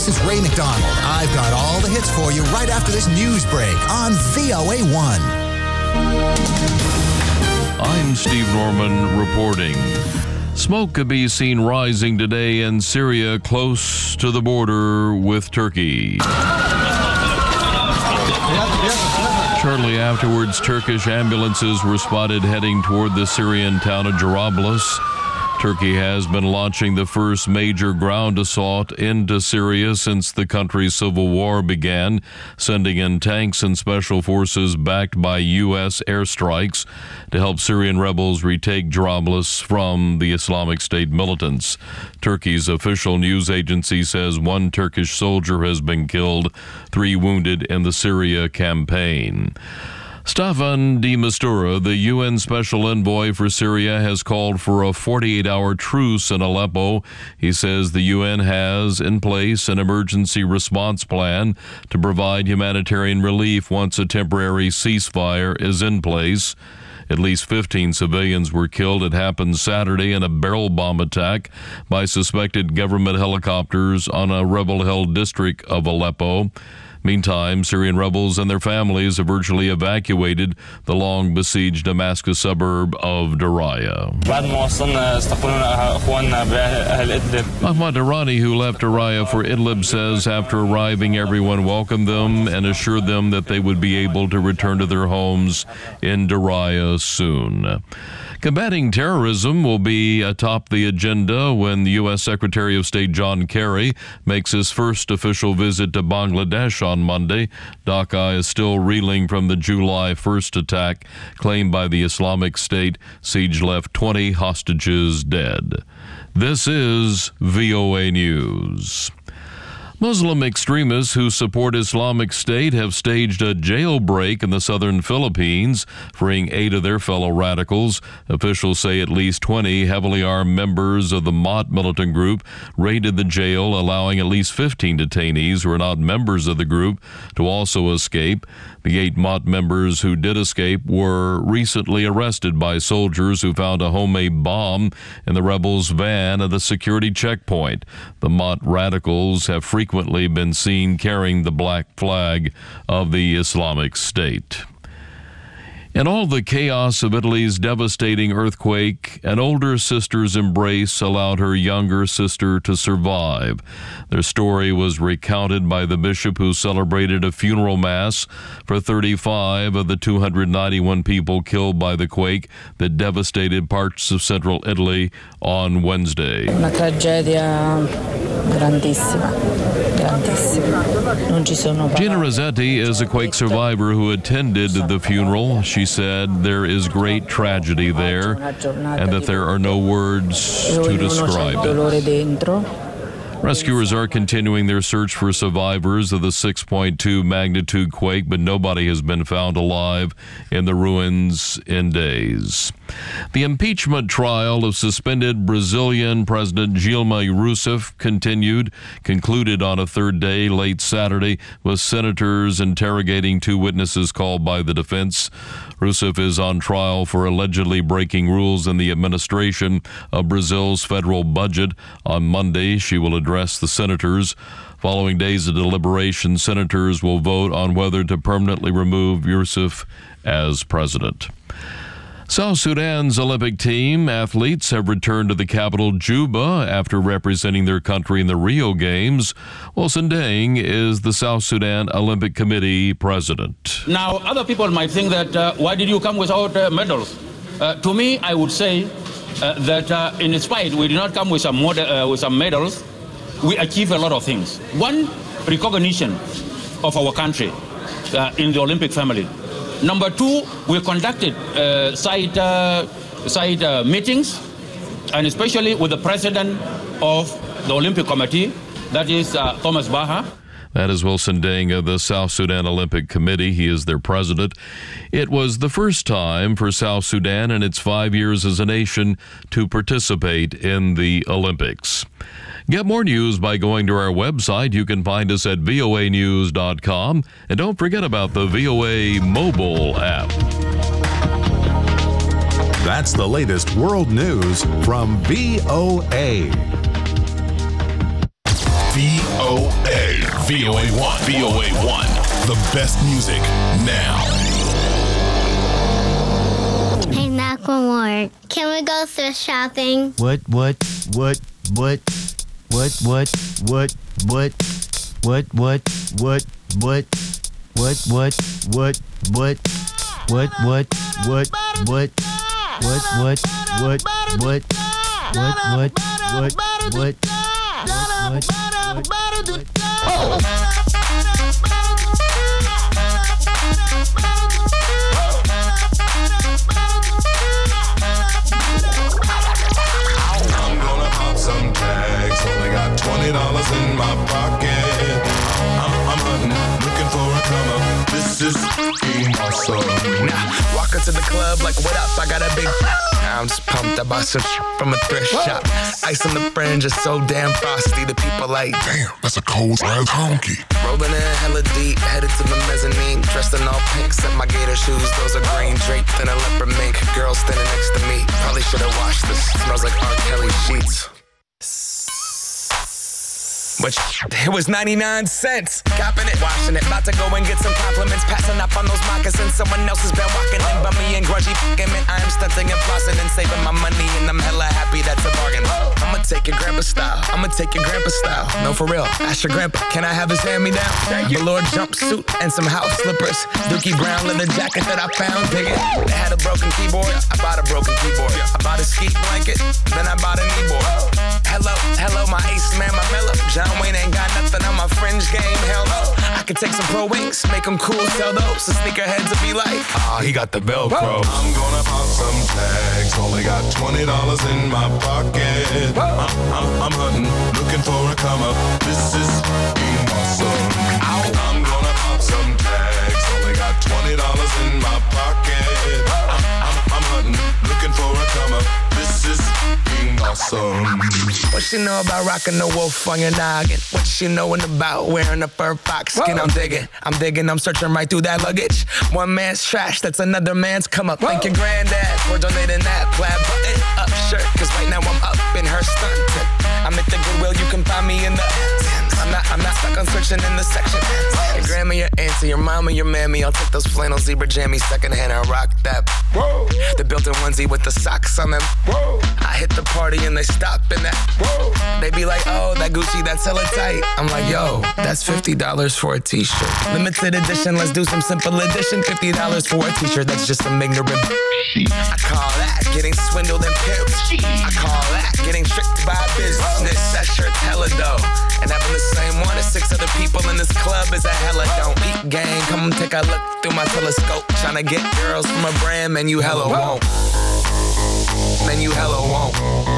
This is Ray McDonald. I've got all the hits for you right after this news break on VOA1. I'm Steve Norman reporting. Smoke could be seen rising today in Syria close to the border with Turkey. Shortly afterwards, Turkish ambulances were spotted heading toward the Syrian town of Jarablus. Turkey has been launching the first major ground assault into Syria since the country's civil war began, sending in tanks and special forces backed by U.S. airstrikes to help Syrian rebels retake Jarablus from the Islamic State militants. Turkey's official news agency says one Turkish soldier has been killed, 3 wounded in the Syria campaign. Staffan de Mistura, the UN Special Envoy for Syria, has called for a 48-hour truce in Aleppo. He says the UN has in place an emergency response plan to provide humanitarian relief once a temporary ceasefire is in place. At least 15 civilians were killed. It happened Saturday in a barrel bomb attack by suspected government helicopters on a rebel-held district of Aleppo. Meantime, Syrian rebels and their families have virtually evacuated the long-besieged Damascus suburb of Daraya. Ahmad Darani, who left Daraya for Idlib, says after arriving, everyone welcomed them and assured them that they would be able to return to their homes in Daraya soon. Combating terrorism will be atop the agenda when the U.S. Secretary of State John Kerry makes his first official visit to Bangladesh on Monday. Dhaka is still reeling from the July 1st attack claimed by the Islamic State. Siege left 20 hostages dead. This is VOA News. Muslim extremists who support Islamic State have staged a jailbreak in the southern Philippines, freeing 8 of their fellow radicals. Officials say at least 20 heavily armed members of the Mott militant group raided the jail, allowing at least 15 detainees who are not members of the group to also escape. The 8 Mott members who did escape were recently arrested by soldiers who found a homemade bomb in the rebels' van at the security checkpoint. The Mott radicals have frequently been seen carrying the black flag of the Islamic State. In all the chaos of Italy's devastating earthquake, an older sister's embrace allowed her younger sister to survive. Their story was recounted by the bishop who celebrated a funeral mass for 35 of the 291 people killed by the quake that devastated parts of central Italy on Wednesday. Una tragedia grandissima. Gina Rossetti is a quake survivor who attended the funeral. She said there is great tragedy there and that there are no words to describe it. Rescuers are continuing their search for survivors of the 6.2 magnitude quake, but nobody has been found alive in the ruins in days. The impeachment trial of suspended Brazilian President Dilma Rousseff concluded on a third day late Saturday, with senators interrogating 2 witnesses called by the defense. Rousseff is on trial for allegedly breaking rules in the administration of Brazil's federal budget. On Monday, she will address the senators. Following days of deliberation, senators will vote on whether to permanently remove Rousseff as president. South Sudan's Olympic team athletes have returned to the capital, Juba, after representing their country in the Rio Games. Wilson Deng is the South Sudan Olympic Committee president. Now, other people might think that, why did you come without medals? To me, I would say that in spite we did not come with some medals, we achieved a lot of things. One, recognition of our country in the Olympic family. Number 2, we conducted side meetings, and especially with the president of the Olympic Committee, that is Thomas Baha. That is Wilson Deng of the South Sudan Olympic Committee. He is their president. It was the first time for South Sudan in its 5 years as a nation to participate in the Olympics. Get more news by going to our website. You can find us at voanews.com. And don't forget about the VOA mobile app. That's the latest world news from VOA. VOA. VOA1. VOA1. The best music now. Hey, Macklemore, can we go thrift shopping? What? Some tags, only got $20 in my pocket. I'm hunting, looking for a come up. This is awesome. Now, walk into the club like, what up? I got a big. I'm just pumped. I bought some from a thrift shop. Ice on the fringe is so damn frosty. The people like, damn, that's a cold ass honky. Rolling in hella deep, headed to the mezzanine. Dressed in all pink, set my gator shoes. Those are green draped in a leopard mink. Girl standing next to me. Probably should have washed this. Smells like R. Kelly sheets. But it was 99 cents. Copping it, washing it. About to go and get some compliments. Passing up on those moccasins. Someone else has been walking in by me and grudgy fucking man. I am stunting and flossing and saving my money. And I'm hella happy that's a bargain. I'ma take your grandpa style. No, for real. Ask your grandpa, can I have his hand-me-down? Velour jumpsuit and some house slippers. Dookie brown leather jacket that I found. Dig it. They had a broken keyboard. I bought a broken keyboard. I bought a ski blanket. Then I bought a kneeboard. Hello, my ace man, my mellow. John Wayne ain't got nothing on my fringe game, hell no. I could take some pro wings, make them cool, sell those. So sneakerheads will be like, he got the Velcro. I'm gonna pop some tags, only got $20 in my pocket. I'm hunting, looking for a come up. This is awesome. I'm gonna pop some tags, only got $20 in my pocket. I'm hunting, looking for a come up. This is awesome. What she know about rocking the wolf on your noggin? What she knowin' about wearing a fur fox skin? I'm digging, I'm searching right through that luggage. One man's trash, that's another man's come up. Thank your granddad for donating that plaid button up shirt. Cause right now I'm up in her stunt. I'm at the Goodwill, you can find me in the I'm not stuck on searching in the section. Your grandma, your auntie, your mama, your mammy. I'll take those flannel zebra jammies secondhand and rock that. Whoa. The built-in onesie with the socks on them. Whoa. I hit the party and they stop in that. Whoa. They be like, oh, that Gucci, that's hella tight. I'm like, yo, that's $50 for a t-shirt. Limited edition, let's do some simple edition. $50 for a t-shirt, that's just some ignorant. I call that getting swindled and pimped. I call that getting tricked by business. That shirt's hella dope. And having the same one as 6 other people in this club is a hella don't. Eat gang, come take a look through my telescope. Tryna get girls from a brand, man, you hella won't. Man, you hella won't.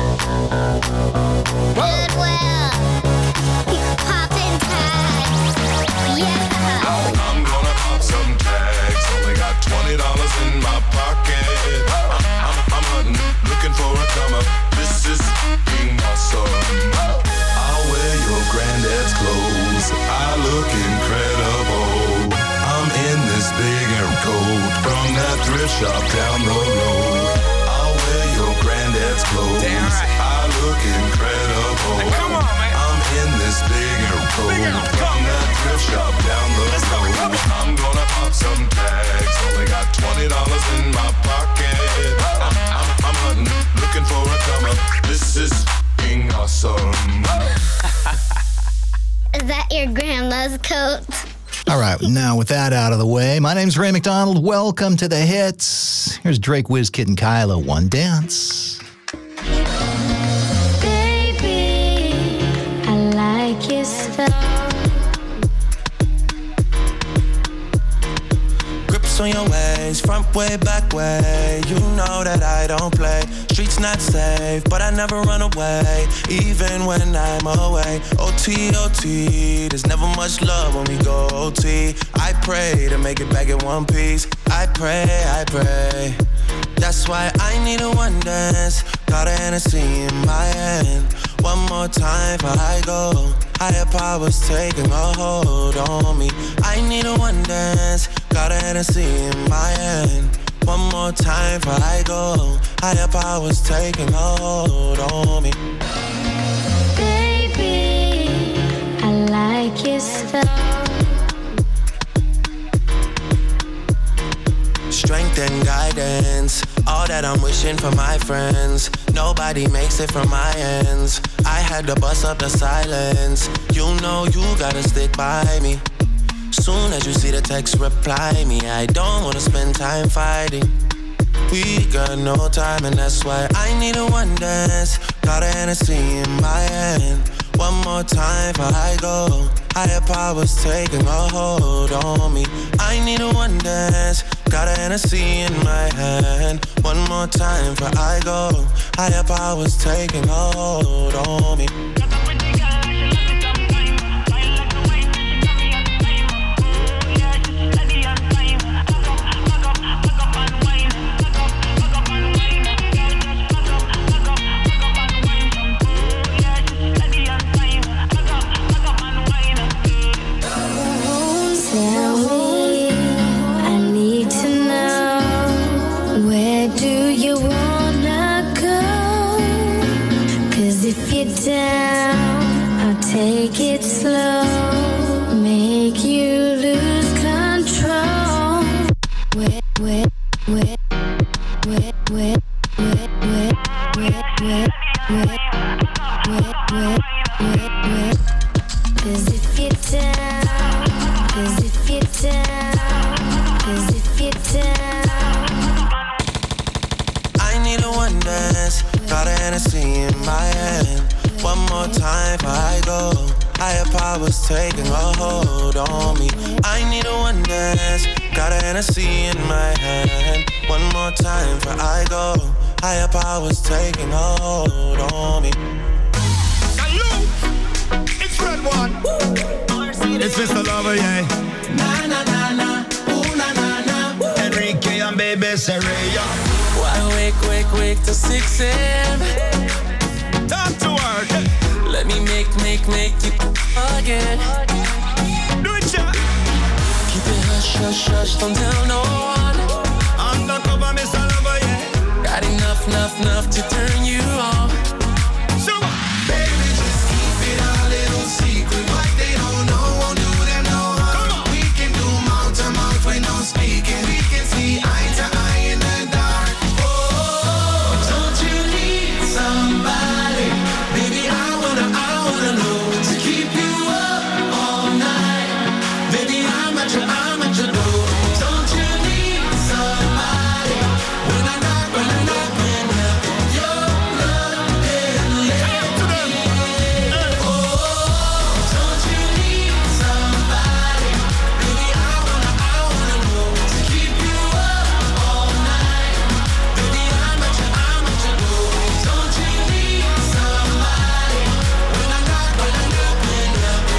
Goodwill. Poppin' tags. Yeah. I'm gonna pop some tags. Only got $20 in my pocket. I'm hunting, looking for a come up. This is awesome. I'll wear your granddad's clothes. I look incredible. I'm in this big air coat from that thrift shop down the road. I'll wear your granddad's clothes. Damn right. I look incredible. Hey, come on, man. I'm in this big air coat from that thrift shop down the road. I'm gonna pop some tags. Only got $20 in my pocket. I'm hunting, looking for a come up. This is awesome. Is that your grandma's coat? All right, now with that out of the way, my name's Ray McDonald. Welcome to the hits. Here's Drake, WizKid, and Kyla, One Dance. Baby, I like your stuff. Grips on your ways, front way, back way. You know that I don't play. Streets not safe, but I never run away, even when I'm away. OT, OT, there's never much love when we go OT. I pray to make it back in one piece. I pray. That's why I need a one dance. Got a Hennessy in my hand. One more time before I go. Higher powers taking a hold on me. I need a one dance. Got a Hennessy in my hand. One more time before I go. Higher powers taking a hold on me. Baby, attention from my friends. Nobody makes it from my ends. I had to bust up the silence. You know you gotta stick by me. Soon as you see the text, reply me. I don't wanna spend time fighting. We got no time and that's why I need a one dance. Got a Hennessy in my hand. One more time before I go. Higher powers taking a hold on me. I need a one dance. Got a Hennessy in my hand. One more time before I go. Higher powers taking a hold on me. Take it slow, make you lose control. Wet, wet, wet, wet, wet, wet, wet, wet, wet, wet, wet, wet, wet, wet. 'Cause if you're down, 'cause if you're down, 'cause if you're down. I need a one dance, got a Hennessy in my hand. One more time before I go. Higher powers taking a hold on me. I need a one dance. Got a Hennessy in my hand. One more time before I go. Higher powers taking a hold on me. Hello, it's Red One. It's Mr. Lover, yeah. Na na na na, ooh na na na. Enrique and Baby Serena. Why wake to 6 a.m. Time to work. Let me make you again. Do it, yeah. Keep it hush, don't tell no one. Undercover, Mr. Lover, yeah. Got enough to turn you on. So, baby, just keep it a little secret. What they don't know won't do them no harm. We can do mouth to mouth when no speaking. We can see eye to eye in the dark. Oh, don't you need somebody? Baby, I wanna know to keep you up all night. Baby, I'm at your door. Don't you need somebody? When I knock, your love and oh, don't you need somebody? Baby, I wanna know to keep you up all night. Baby, I'm at your door. Don't you need somebody? When I knock, your love and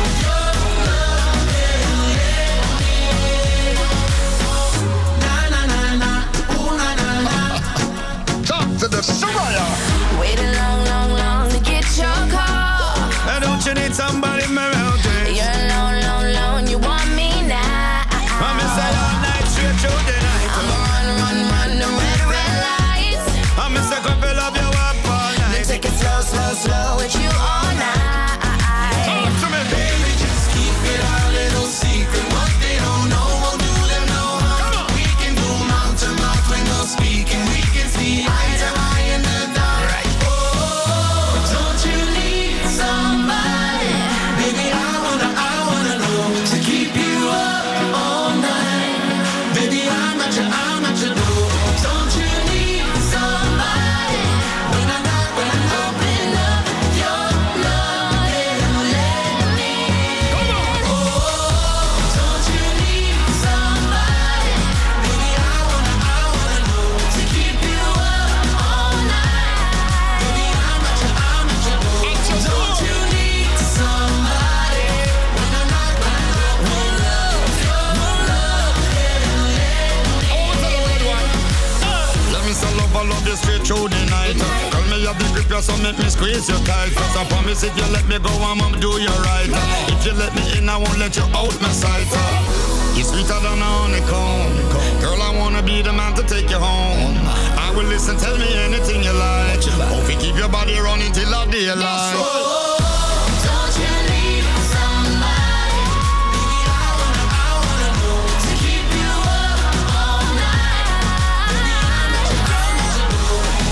na na na na, ooh na na na. Talk to the Soraya. Waiting long to get your call. Don't you need somebody around you? You're alone, you want me now. I'm inside all night, straight through the night. I'm run the red lights. I'm Mr. Couple of you up all night. Then take it slow with you all night. Talk to me, baby, just keep it a little secret. What they don't know won't do them no harm. We can do mouth to mouth when no speaking. We can see eye to eye in the dark. Oh, don't you need somebody? Baby, I wanna know to keep you up all night. Baby, I'm at your door. Don't you need somebody? When I knock, open up your love and let me in. Oh, don't you need somebody? Baby, I wanna know to keep you up all night. Baby, I'm at your door. Don't you need somebody? When I knock, open up your love and let me in. Let me say love, I love you straight through the night. Tell me you have the grip, so make me squeeze you tight. Cause I promise if you let me go, I'ma do you right. If you let me in, I won't let you out my sight. You're sweeter than a honeycomb. Girl, I wanna be the man to take you home. I will listen, tell me anything you like. Hope you keep your body running till the daylight. Don't you need somebody? Baby, I wanna know to keep you up all night. Baby, I'm at your door.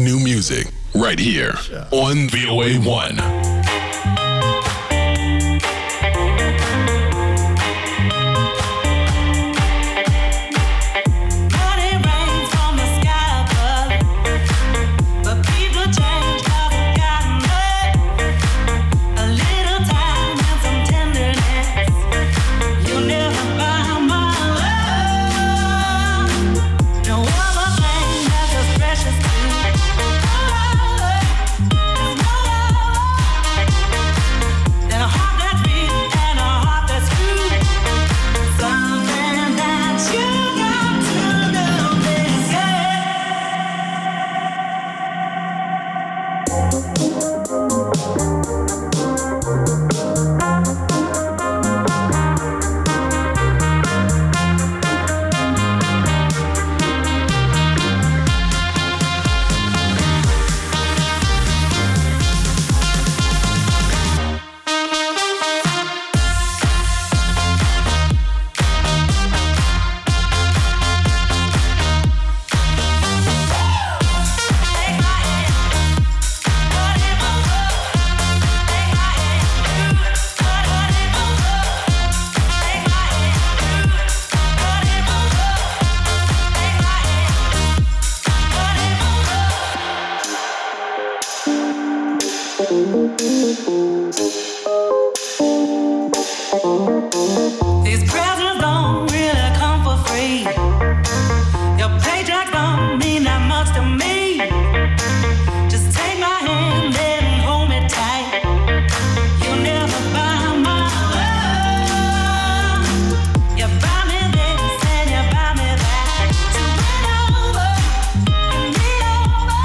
new music right here on VOA1. These presents don't really come for free. Your paycheck don't mean that much to me. Just take my hand and hold me tight. You'll never buy my love. You buy me this and you buy me that. So win over and me over.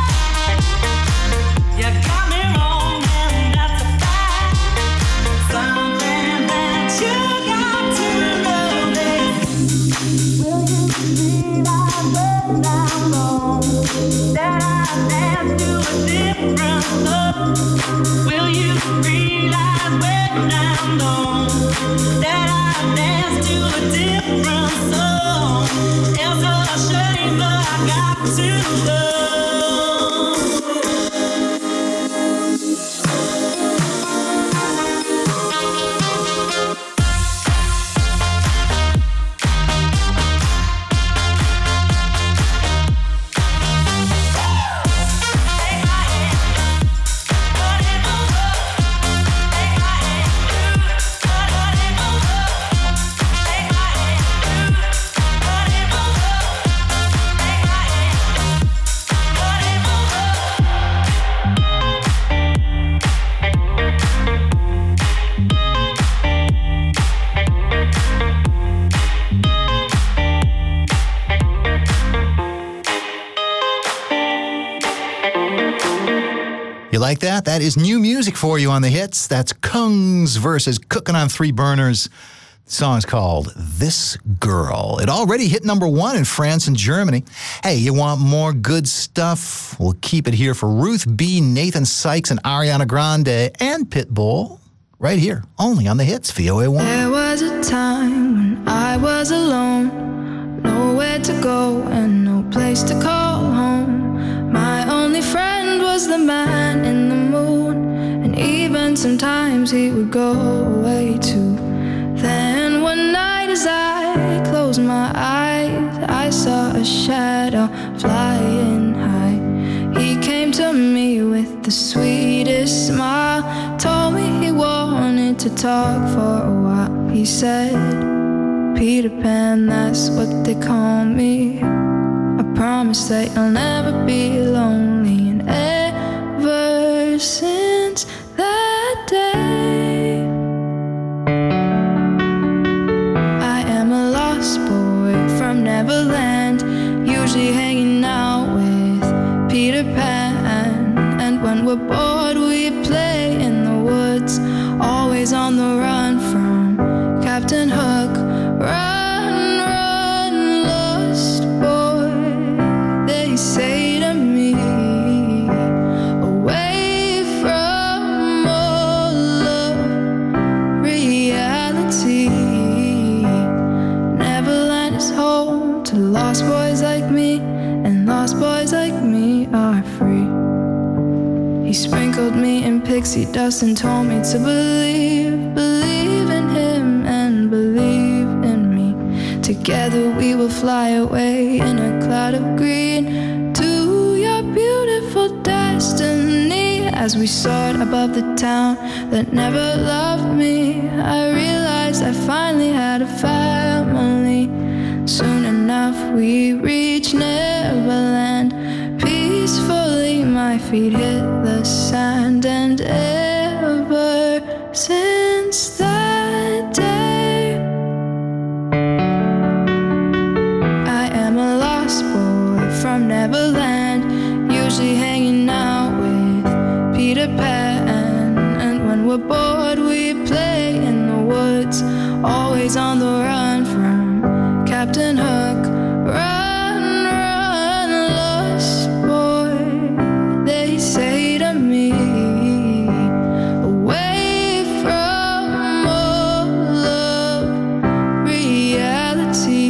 You got me wrong and that's a fact. Something that you got to know this. Will you realize when I'm gone that I dance to a different song? Will you realize when I'm gone that I dance to a different song? It's a shame, but I got to know. You like that? That is new music for you on the hits. That's Kungs versus Cooking on Three Burners. The song's called This Girl. It already hit number 1 in France and Germany. Hey, you want more good stuff? We'll keep it here for Ruth B., Nathan Sykes, and Ariana Grande, and Pitbull. Right here, only on the hits, VOA1. There was a time when I was alone, nowhere to go and no place to call home. My only friend was the man in the moon, and even sometimes he would go away too. Then one night as I closed my eyes, I saw a shadow flying high. He came to me with the sweetest smile, told me he wanted to talk for a while. He said, Peter Pan, that's what they call me. I promise that you'll never be lonely. And ever since that day, I am a lost boy from Neverland, usually hanging out with Peter Pan. And when we're bored we play in the woods, always on the run from Captain Hook. Run, run, lost boy, they say to me, away from all of reality. Neverland is home to lost boys like me, and lost boys like me are free. sprinkled me in pixie dust and told me to believe in him and believe in me. Together we will fly away in a cloud of green to your beautiful destiny. As we soared above the town that never loved me, I realized I finally had a family. Soon enough we reached Neverland. Peacefully my feet hit the sand, and ever since that day I am a lost boy from Neverland, usually hanging out with Peter Pan. And when we're bored we play in the woods, always on the run from Captain Hook. Run, run, lost boy, they say to me, away from all of reality.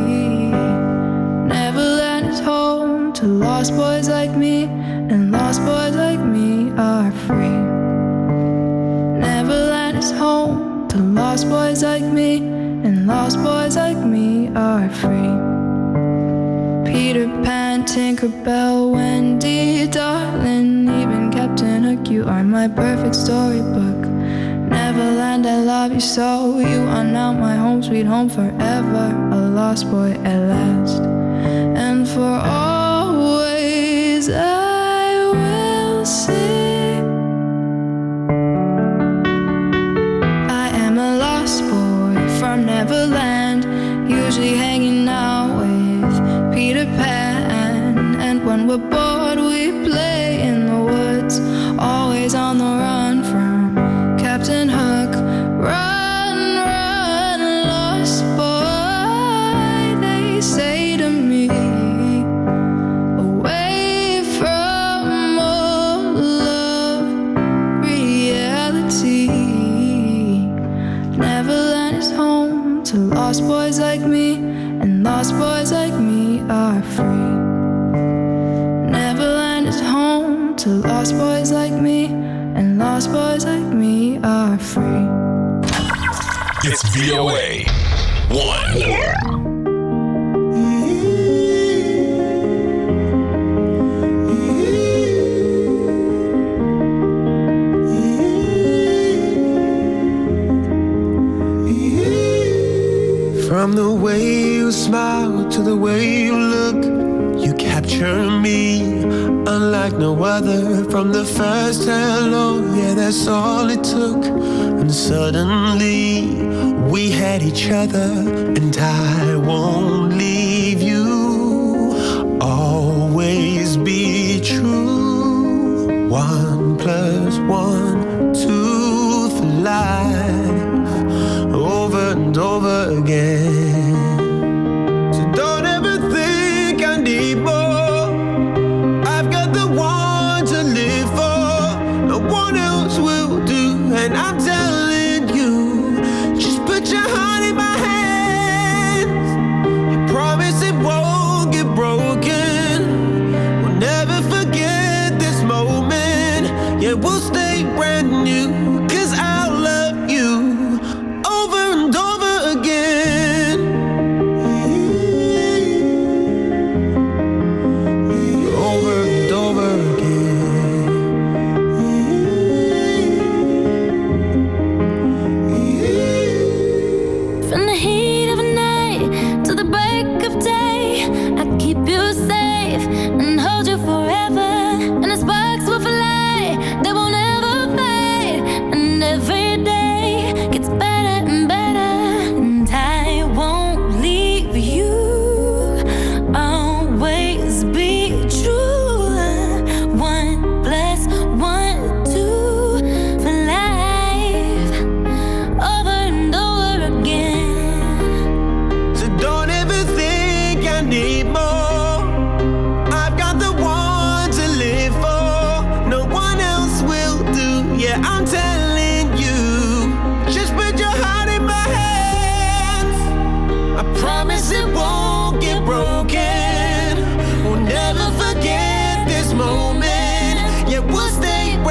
Neverland is home to lost boys like me, and lost boys like me are free. Neverland is home to lost boys like me, and lost boys like me are free. Peter Pan, Tinkerbell, Wendy, darling, even Captain Hook, you are my perfect storybook. Neverland, I love you so. You are now my home, sweet home forever. A lost boy at last, and for always I will sing. I am a lost boy from Neverland, usually hanging out with Peter Pan. And when we're bored we play in the woods, always on the run from Captain Hook. Run, run, lost boy, they say to me, away from all of reality. Neverland is home to lost boys like me, and lost boys like me are free. Neverland is home to lost boys like me, and lost boys like me are free. It's VOA 1. From the way you smile to the way you look, you capture me unlike no other. From the first hello, yeah, that's all it took. And suddenly we had each other, and I won't leave you. Always be true. 1 + 1, 2 for life. Over and over again. So don't ever think I need more. I've got the one to live for. No one else will do. And I'm telling you, just put your heart in my hands. I promise it won't get broken. We'll never forget this moment. Yeah, we'll stay brand new. 'Cause I'll love you over and over again. Over and over again. From the heat of a night to the break of day, I keep you safe and hold you forever. And the sparks will fly, they won't ever fade. And every day gets better and better. And I won't leave you. Always be true. 1 + 1, 2 for life. Over and over again. So don't ever think I need more. I've got the one to live for. No one else will do. Yeah, I'm telling you. Just put your heart in my hands. I promise it won't get broken. We'll never forget this moment. Yeah, we'll stay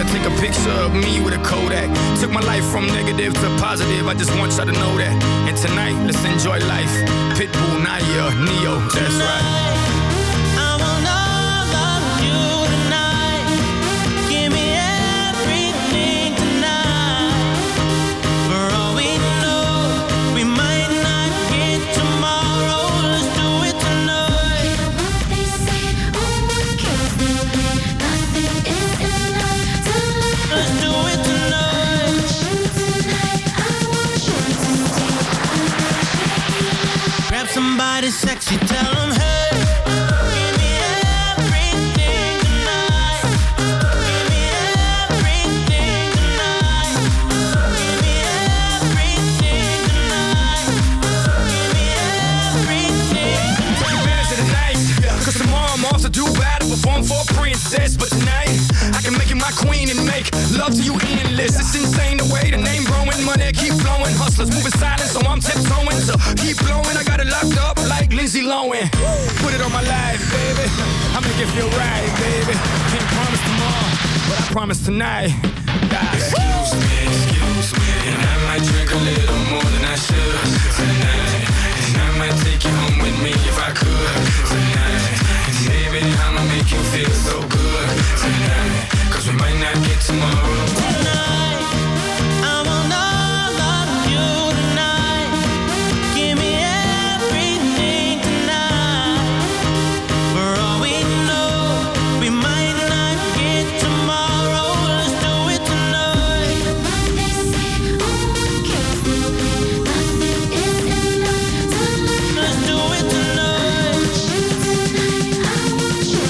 Take a picture of me with a Kodak. Took my life from negative to positive. I just want y'all to know that. And tonight, let's enjoy life. Pitbull, Naya, Neo, that's right. Somebody sexy, tell them, hey, give me everything tonight. Give me everything tonight. Give me everything tonight. Give me everything tonight. Take advantage of the night, cause tomorrow I'm off to do battle, perform for a princess. But tonight, I can make you my queen and make love to you endless. It's insane the way the name growing, money keep flowing. Hustlers moving silent, so I'm tiptoeing. So keep blowing, I got it locked up like Lindsay Lohan. Put it on my life, baby. I make it feel right, baby. Can't promise tomorrow, but I promise tonight. Excuse me, and I might drink a little more than I should tonight. And I might take you home with me if I could tonight. And baby, I'ma make you feel so good tonight. Cause we might not get tomorrow. Tonight, I want all of you tonight. Give me everything tonight. For all we know, we might not get tomorrow. Let's do it tonight. They say, oh, what kills me? Nothing is enough tonight. Let's do it tonight. I want you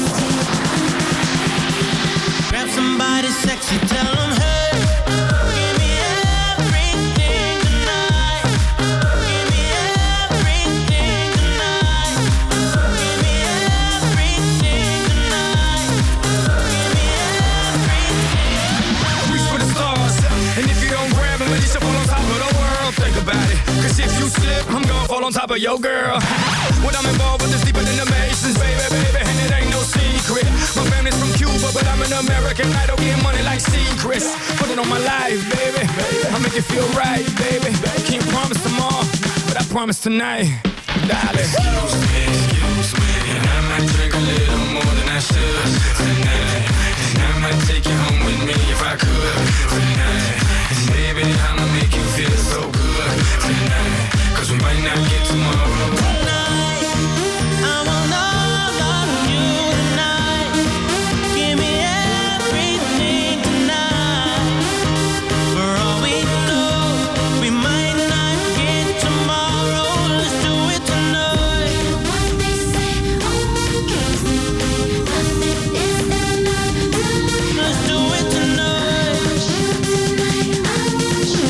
tonight. Grab somebody sexy, tell them, hey, give me everything tonight. Give me everything tonight. Give me everything tonight. Give me everything. Reach for the stars, and if you don't grab them, you should fall on top of the world. Think about it, cause if you slip, I'm gonna fall on top of your girl. When I'm involved with this deeper than the Masons, baby, and it ain't no secret. My family's from Cuba, but I'm an American idol, getting money like secrets. Put it on my life, baby. I make it feel right, baby. Can't promise tomorrow, but I promise tonight, darling. Excuse me, and I might drink a little more than I should tonight. And I might take you home with me if I could tonight. And baby, I'ma make you feel so good tonight. Cause we might not get tomorrow. Tonight, I want all of you tonight. Give me everything tonight. For all we know, we might not get tomorrow. Let's do it tonight. What they say, oh, what kills me? Nothing is enough tonight. Let's do it tonight. I want you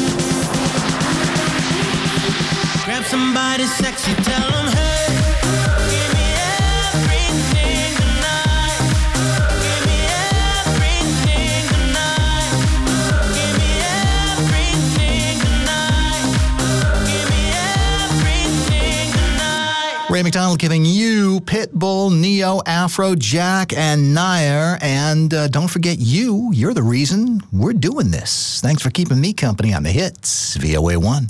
tonight. Grab somebody sexy, tell them, hey, give me everything tonight. Give me everything tonight. Give me everything tonight. Give me everything tonight. Ray McDonald giving you Pitbull, Neo, Afrojack, and Nair. And don't forget you're the reason we're doing this. Thanks for keeping me company on the hits, VOA1.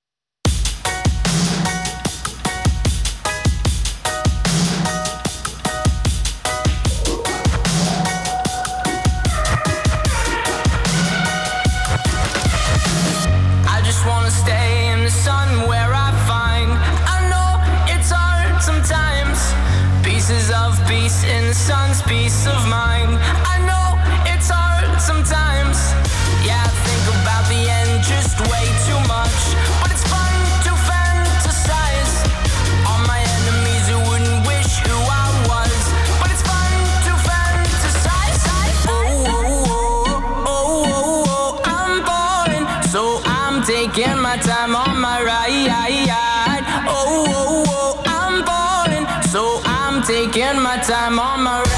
I just wanna stay in the sun where I find. I know it's hard sometimes. Pieces of peace in the sun's peace of mind. I know it's hard sometimes. Yeah, I think about the end just way too much. But it's fun to fantasize. All my enemies who wouldn't wish who I was. But it's fun to fantasize. Oh, I'm falling, so I'm taking my time on my ride. Oh, I'm falling, so I'm taking my time on my ride.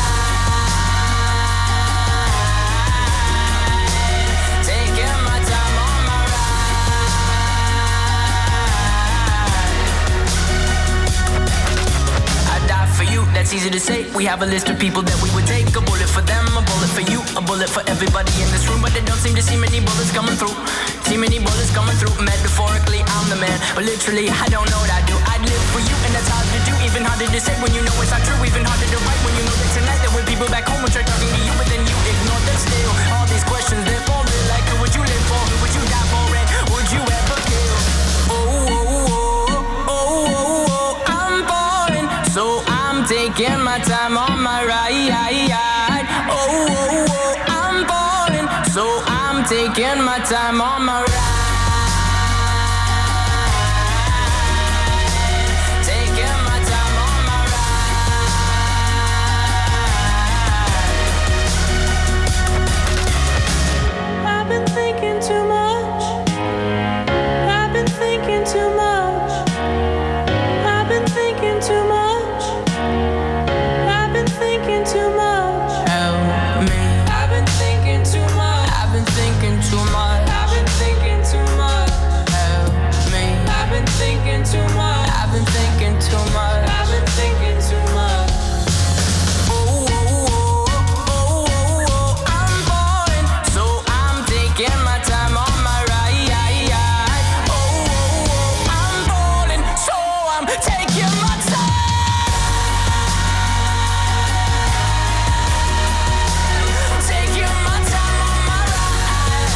Taking my time on my ride. I die for you, that's easy to say. We have a list of people that we would take. A bullet for them, a bullet for you, a bullet for everybody in this room. But they don't seem to see many bullets coming through. See many bullets coming through. Metaphorically, I'm the man, but literally, I don't know what I do. I'd live for you, and that's hard to do. Even harder to say when you know it's not true. Even harder to write when you know that tonight there were people back home who tried talking to you, but then you ignore them still. All these questions, they're for real. Like, who would you live for? Who would you die for? And would you ever kill? I'm falling, so I'm taking my time on my ride. I'm falling, so I'm taking my time on my ride. Taking my time on my ride. I've been thinking too much. I've been thinking too much. I've been thinking too much. I've been thinking too much. Help me. I've been thinking too much. I've been thinking too much. I've been thinking too much. Help me. I've been thinking too much. I've been thinking too much. I've been thinking too much. I'm falling, so I'm taking my time on my ride. I'm falling, so I'm taking my time. Taking my time on my ride.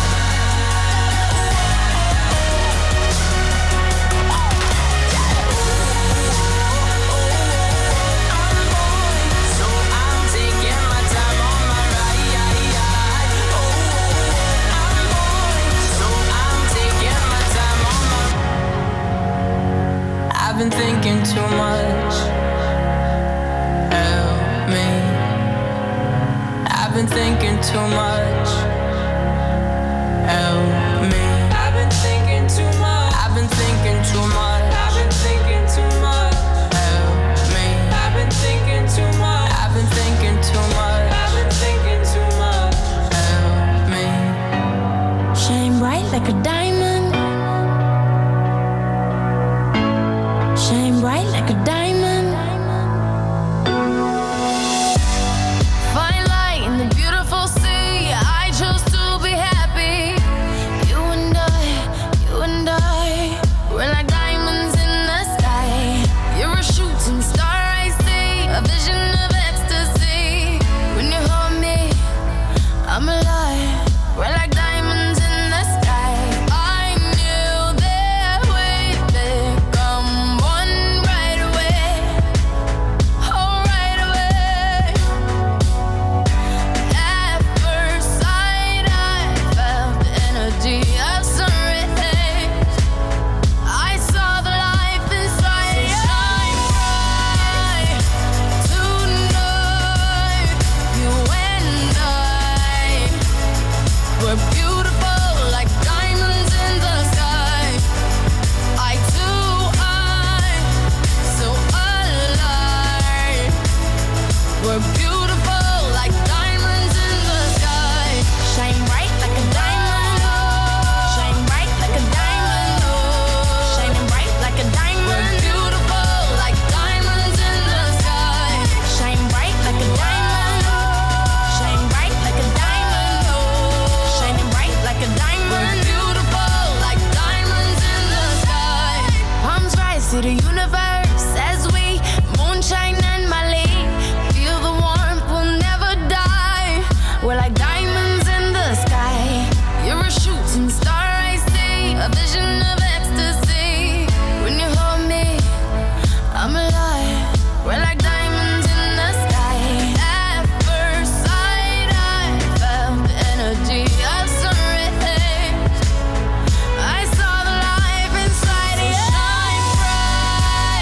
So I'm taking my time on my ride. So I'm taking my time on my. I've been thinking too much. Help me. I've been thinking too much. Help me. I've been thinking too much. I've been thinking too much. I've been thinking too much. Help me. I've been thinking too much. I've been thinking too much. I've been thinking too much. Help me. Shine bright like a diamond. Shine bright like a diamond. Fine light in the beautiful sea. I chose to be happy. You and I, we're like diamonds in the sky. You're a shooting star, I see, a vision of ecstasy. When you hold me, I'm alive. We're like diamonds in the sky. I knew that we'd become one right away. Oh, right away. At first sight, I felt the energy of sun rays. I saw the life inside. So shine bright tonight. You and I, we're beautiful like diamonds in the sky. I too, I'm so alive. We're beautiful like diamonds in the sky. Shine bright like a diamond. Shine bright like a diamond. Shining bright like a diamond. We're beautiful like diamonds in the sky. Shine bright like a diamond. Shine bright like a diamond. Shining bright like a diamond. We're beautiful like diamonds in the sky. Palms rise to the universe as we moonshine and Mali. Feel the warmth, we'll never die. We're like diamonds in the sky. You're a shooting star, I see, a vision of ecstasy. When you hold me, I'm alive. We're like diamonds in the sky. At first sight, I felt the energy of sun rays. I saw the life inside you. Shine bright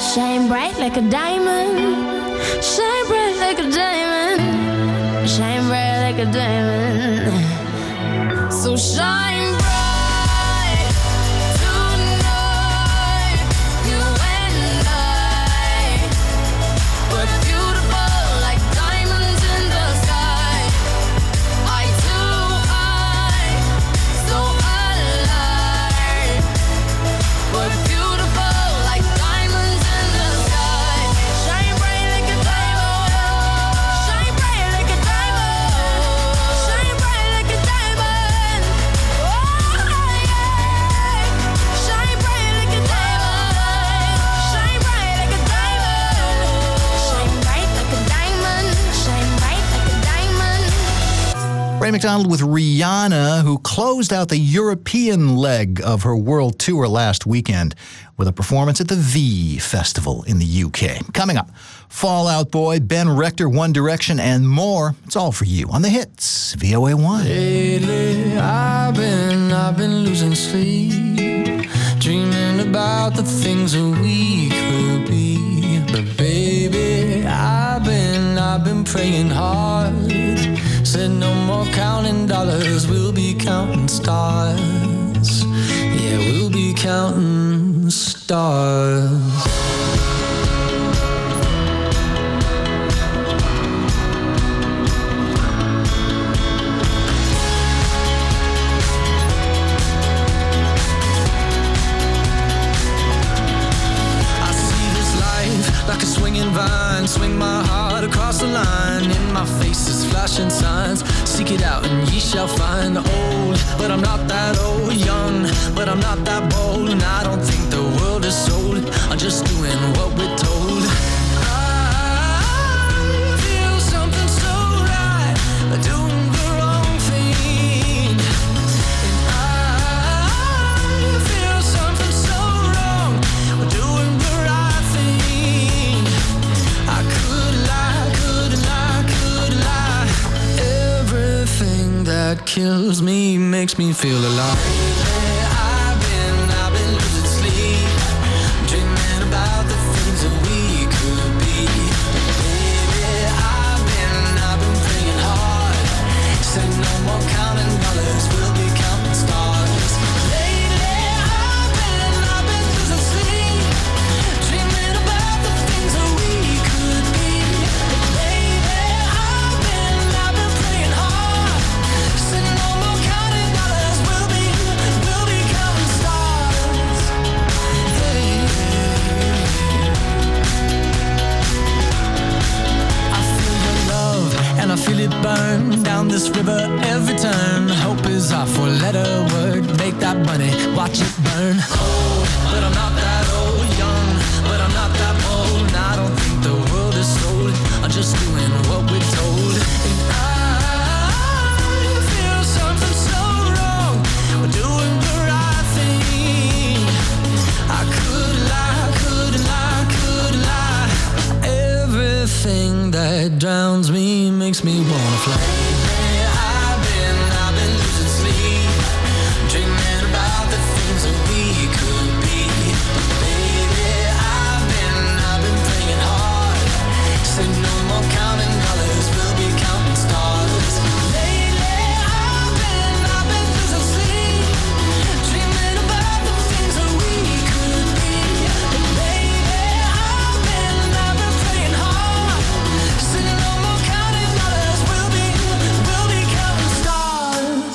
Shine bright like a diamond. Shine bright like a diamond. Shine bright like a diamond. So shine bright tonight. You and I. We're beautiful like diamonds in the sky. Eye to eye, so alive. We're beautiful like diamonds in the sky. Shine bright like a diamond. Shine bright like a diamond. Shine bright like a diamond. Oh yeah. Shine bright like a diamond. Shine bright like a diamond. Shine bright like a diamond. Shine bright like a diamond. Ray McDonald with Rihanna, who closed out the European leg of her world tour last weekend with a performance at the V Festival in the UK. Coming up, Fall Out Boy, Ben Rector, One Direction, and more. It's all for you on the hits, VOA1. Lately, I've been losing sleep, dreaming about the things that we could be. But baby, I've been praying hard. Said no more counting dollars, we'll be counting stars. Yeah, we'll be counting stars. Like a swinging vine, swing my heart across the line. In my face is flashing signs. Seek it out and ye shall find. Old, but I'm not that old. Young, but I'm not that bold. And I don't think the world is sold. I'm just doing what we're told. I feel something so right, doing the wrong thing. And I feel something so wrong, doing the right thing. I could lie. Everything that kills me makes me feel alive. I've been losing sleep, dreaming about the things that we could be. Baby, I've been praying hard. Said no more counting dollars, we'll be counting stars. Lately, I've been losing sleep, dreaming about the things that we could be. Baby, I've been praying hard. Said no more counting dollars, we'll be counting stars. Hey. I feel your love and I feel it burn down this river every turn. Hope is our four-letter word. Make that money, watch it burn. Old, but I'm not that old. Young, but I'm not that bold. And I don't think the world is sold. I'm just doing what we're told. And I feel something so wrong. We're doing the right thing. I could lie. Everything that drowns me makes me wanna fly. I've been losing sleep, dreaming about the things that we could be. Baby, I've been praying hard. Said no more counting dollars, we'll be counting stars. Lately, I've been losing sleep, dreaming about the things that we could be. Baby, I've been praying hard. Said no more counting dollars, we'll be counting stars.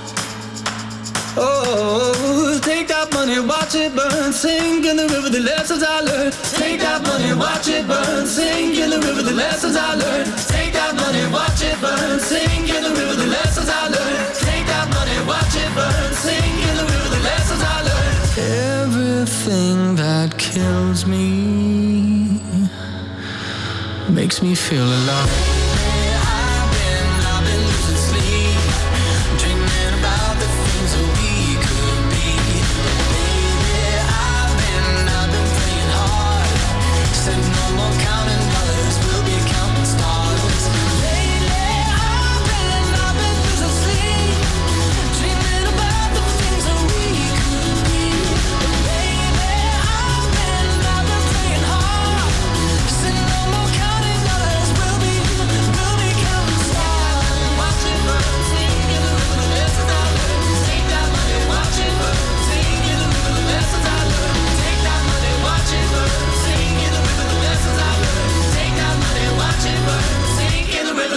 Oh, take that money, watch it burn, sink in the river, the lessons I learned. Take that money, watch it burn, sink in the river, the lessons I learned. Take that money, watch it burn, sink in the river, the lessons I learned. Take that money, watch it burn, sink in the river, the lessons I learned. Everything that kills me makes me feel alive. I've been losing sleep, dreaming about the things that we could be. Baby, I've been praying hard. Said no more counting dollars, we'll be counting stars. Lately, I've been losing sleep, dreaming about the things that we could be. Baby, I've been praying hard.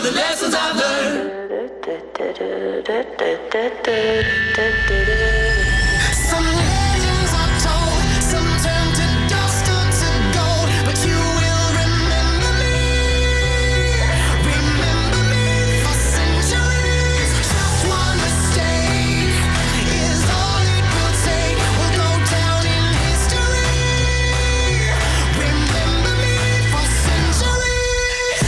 the lessons I've learned. Some legends are told, some turn to dust or to gold, but you will remember me for centuries. Just one mistake is all it will take. We'll go down in history. Remember me for centuries.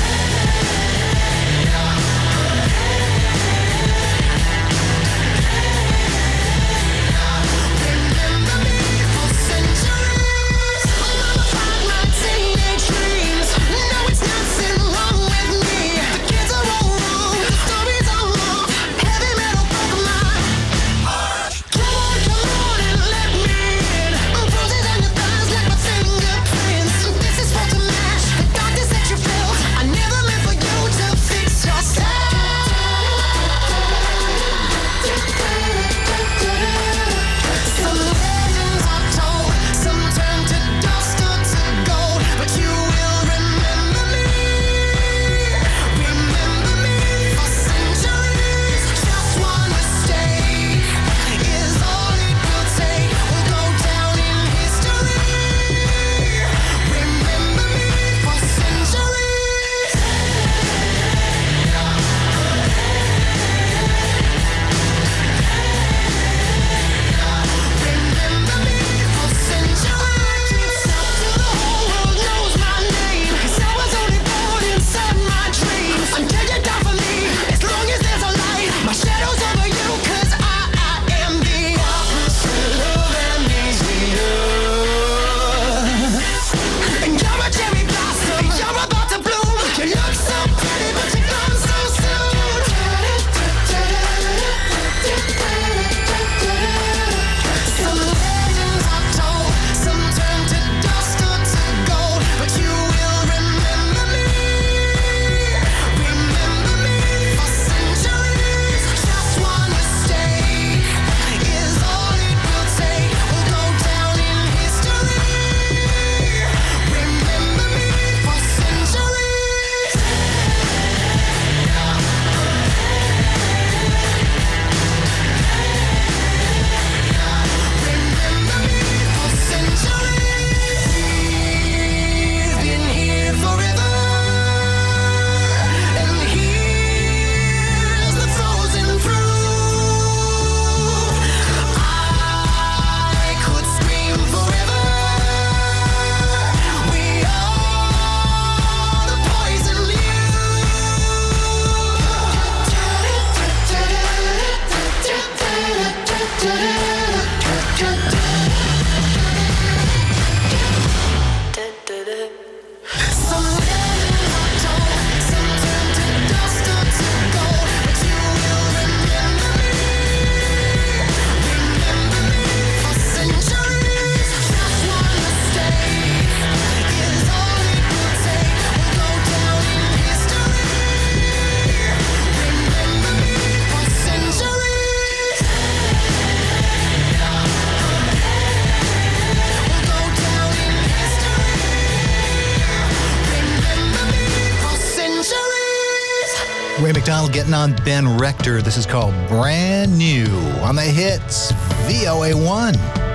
Ray McDonald getting on Ben Rector. This is called Brand New on the hits VOA1.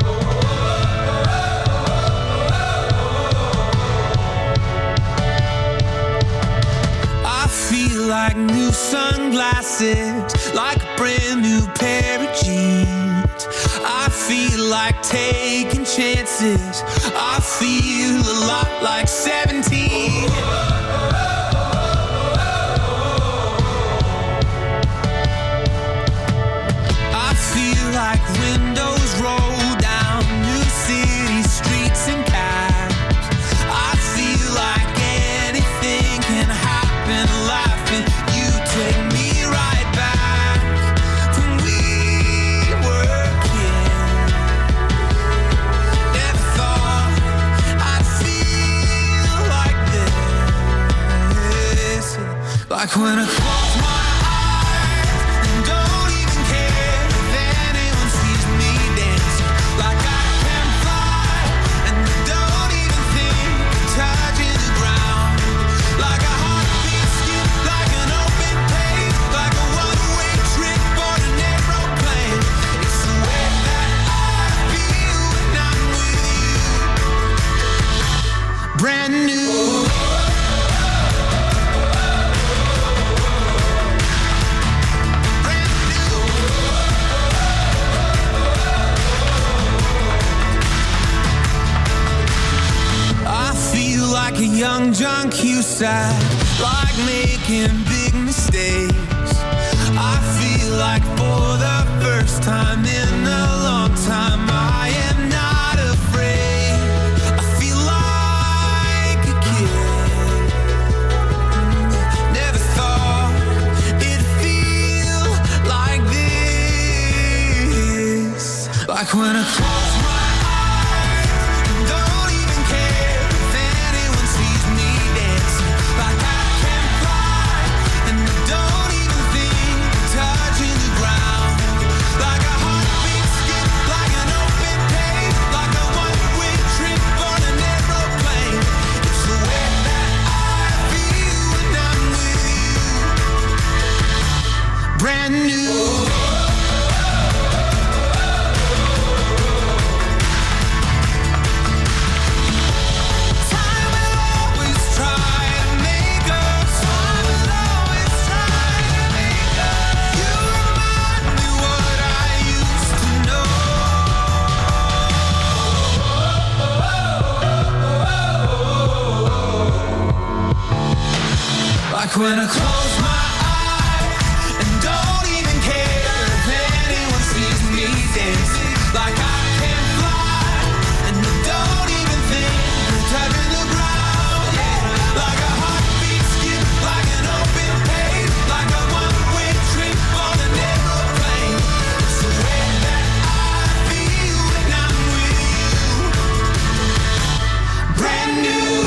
I feel like new sunglasses, like a brand new pair of jeans. I feel like taking chances. I feel a lot like 17. Like windows roll down new city streets and cabs. I feel like anything can happen in life, and you take me right back when we were kids. Never thought I'd feel like this. Like when I close my eyes and don't even care. Like a heartbeat skip, like an open Like a young John Cusack, like making big mistakes. I feel like for the first time in a long time, I am not afraid. I feel like a kid. Never thought it'd feel like this. Like when I close my brand new. Time will always try to make us. Time will always try to make us. You remind me what I used to know. Like when I close my like I can fly, and I don't even think of touching the ground. Yeah, like a heartbeat skip, like an open page, like a one-way trip on an aeroplane. It's the way that I feel when I'm with you. Brand new.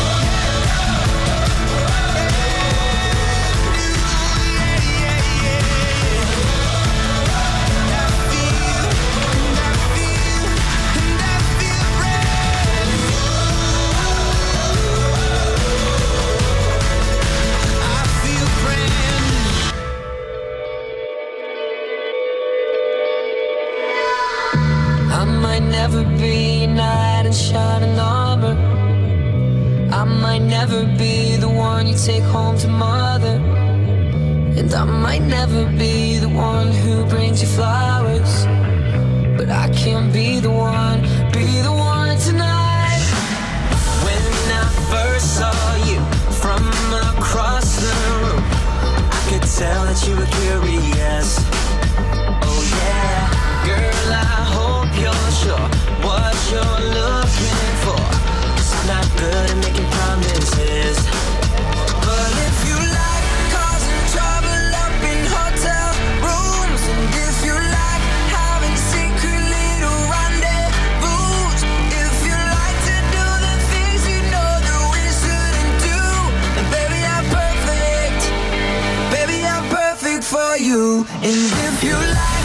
Never be a knight in shining armor. I might never be the one you take home to mother. And I might never be the one who brings you flowers. But I can be the one tonight. When I first saw you from across the room, I could tell that you were curious. Oh yeah, girl, I hope you're sure what you're looking for. 'Cause I'm not good at making promises. But if you like causing trouble up in hotel rooms, and if you like having secret little rendezvous, if you like to do the things you know that we shouldn't do, then baby, I'm perfect. Baby, I'm perfect for you. And if you like,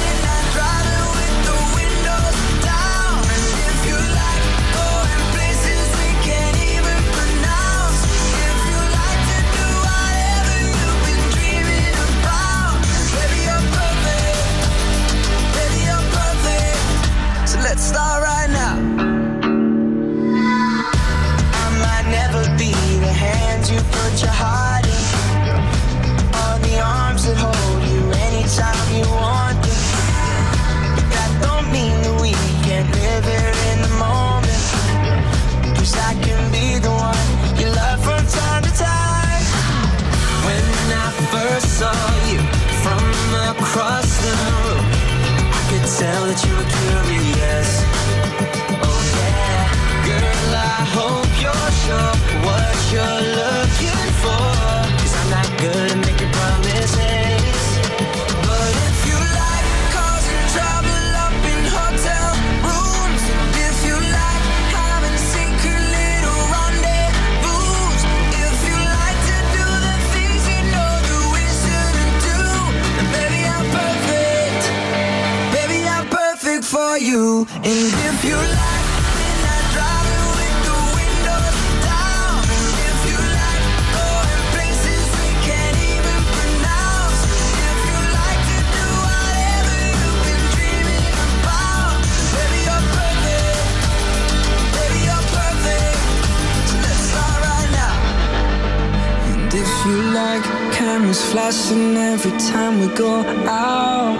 let's start right now. I might never be the hand you put your heart in, or the arms that hold you anytime you want them. But that don't mean that we can't live here in the moment. 'Cause I can be the one you love from time to time. When I first saw you from across the room, I could tell that you were curious. Oh yeah, girl, I hope you're sure what you're looking for. 'Cause I'm not good at making promises. But if you like causing trouble up in hotel rooms, and if you like having secret little rendezvous, if you like to do the things you know that we shouldn't do, then baby, I'm perfect. Baby, I'm perfect for you. And if you like midnight driving with the windows down, and if you like going places we can't even pronounce, if you like to do whatever you've been dreaming about, baby, you're perfect. Baby, you're perfect. So let's start right you like cameras flashing every time we go out.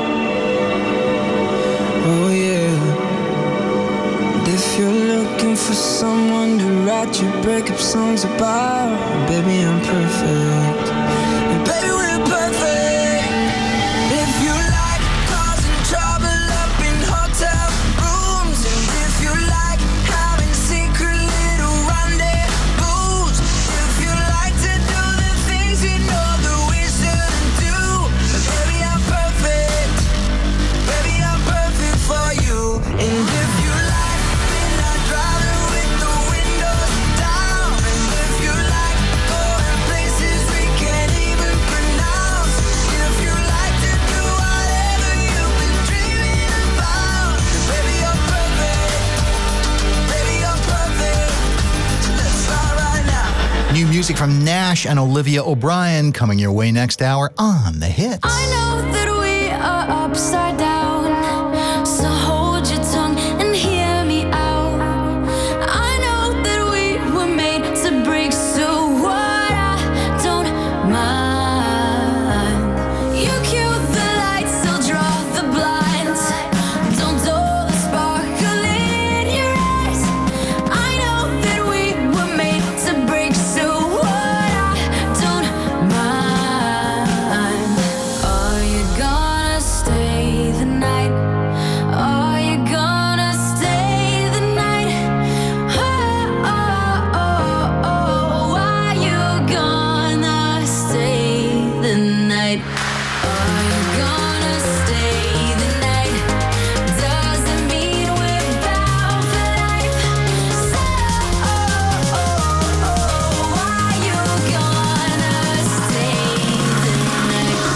Oh yeah. And if you're looking for someone to write your breakup songs about, baby, I'm perfect. And baby, we're perfect. If you like causing trouble up in hotel rooms, and if you like having secret little rendezvous, if you like to do the things you know that we shouldn't do, baby, I'm perfect. Baby, I'm perfect for you. And if you like midnight driving with the windows down, and if you like going places we can't even pronounce, if you like to do whatever you've been dreaming about, baby, you're perfect. Baby, you're perfect. So let's start right now. New music from Nash and Olivia O'Brien coming your way next hour on The Hits. I know that we are upside down, so hold your tongue and hear me out. I know that we were made to break, so what, I don't mind. You cue the lights, I'll draw the blinds. Don't dull the sparkle in your eyes. I know that we were made to break, so what, I don't mind. Are you gonna stay the night? Are you gonna stay the night? Oh, oh, oh, oh. Are you gonna stay the night? Are you gonna stay the night? Doesn't mean we're bound for life. So, oh, oh, oh. Are you gonna stay the night?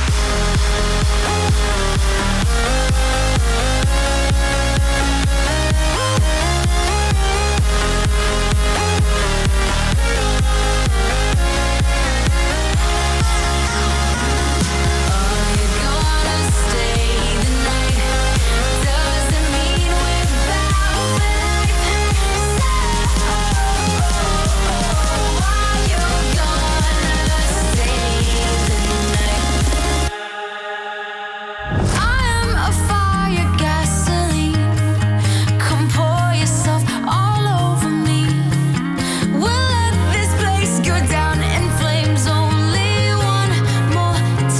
I am a fire, gasoline. Come pour yourself all over me. We'll let this place go down in flames only one more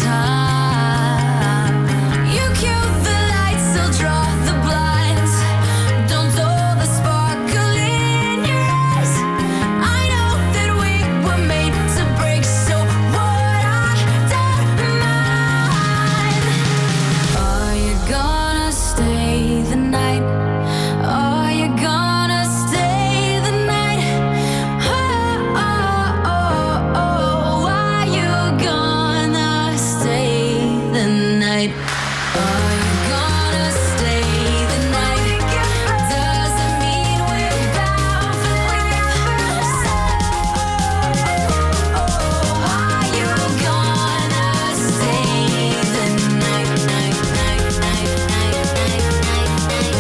time. You cue the lights, I'll draw the blinds. Don't dull the sparkle in your eyes. I know that we were made to break, so what, I don't mind. Are you gonna stay the night? Are you gonna stay the night? Oh, oh, oh, oh. Are you gonna stay the night? Are you gonna stay the night? Doesn't mean we're bound for life. So, oh, oh, are you gonna stay the night? Night, night, night, night, night, night,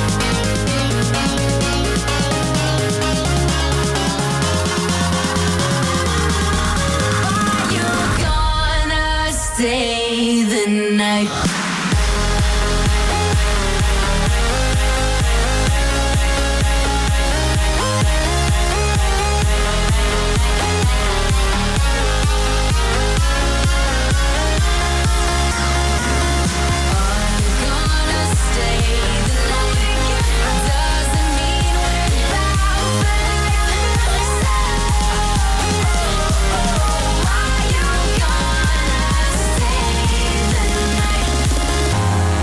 Are you gonna stay the night? Gonna stay the night. Doesn't mean we're bound for life. So, are you gonna stay the night?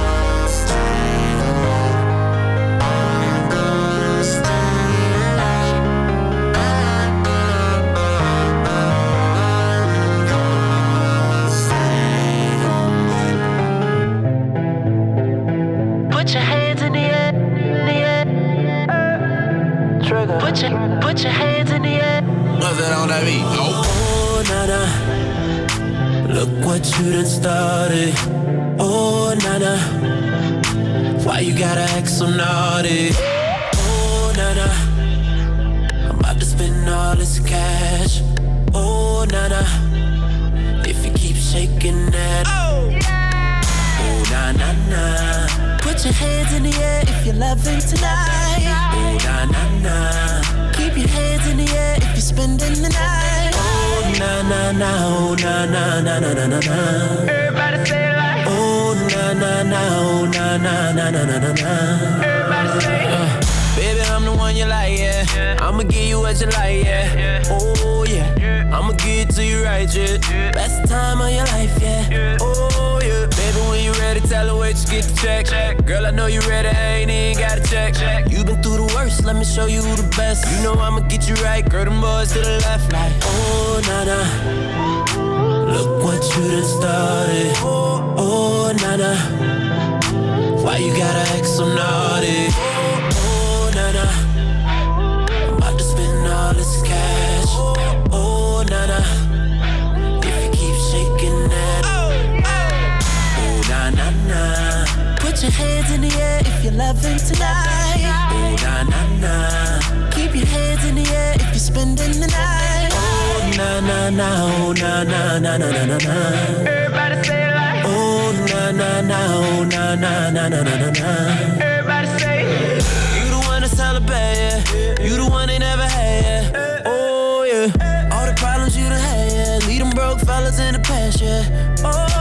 Put your hands in the air, in the air. Trigger. Put your hands in the air. What's that on that beat? Oh, nana, look what you done started. Oh, nana, why you gotta act so naughty? Oh, nana, I'm about to spend all this cash. Oh, Oh, na-na. If you keep shaking that. Oh, na-na-na. Put your hands in the air if you're loving tonight. Oh, na-na-na. Keep your hands in the air if you're spending the night. Oh, na-na-na. Oh, na-na-na-na-na-na-na. Everybody say it like. Oh, na-na-na. Oh, na-na-na-na-na-na-na. Everybody say it. Baby, I'm the one you like, yeah. I'ma give you what you like, yeah. Oh, yeah. I'ma give it to you right, yeah. Best time of your life, yeah. Oh, yeah. Baby, when you ready, tell her wait, you get the check. Girl, I know you ready, I ain't even got to check. You been through the worst, let me show you who the best. You know I'ma get you right, girl, them boys to the left, like. Oh, na-na. Look what you done started. Oh, na-na. Why you gotta act so naughty? Oh, na-na. I'm about to spend all this cash. Oh, na-na. If you keep shaking that. Oh, na-na-na. Put your hands in the air if you're loving tonight. Oh, na-na-na. Keep your hands in the air if you're spending the night. Oh, na-na-na. Oh, na-na-na-na-na-na. Everybody say it like. Oh, na-na-na. Oh, na-na-na-na-na-na. Everybody say it. You the one to celebrate, yeah. You the one they never had, yeah. Oh, yeah. All the problems you done had, yeah. Leave them broke fellas in the past, yeah. Oh,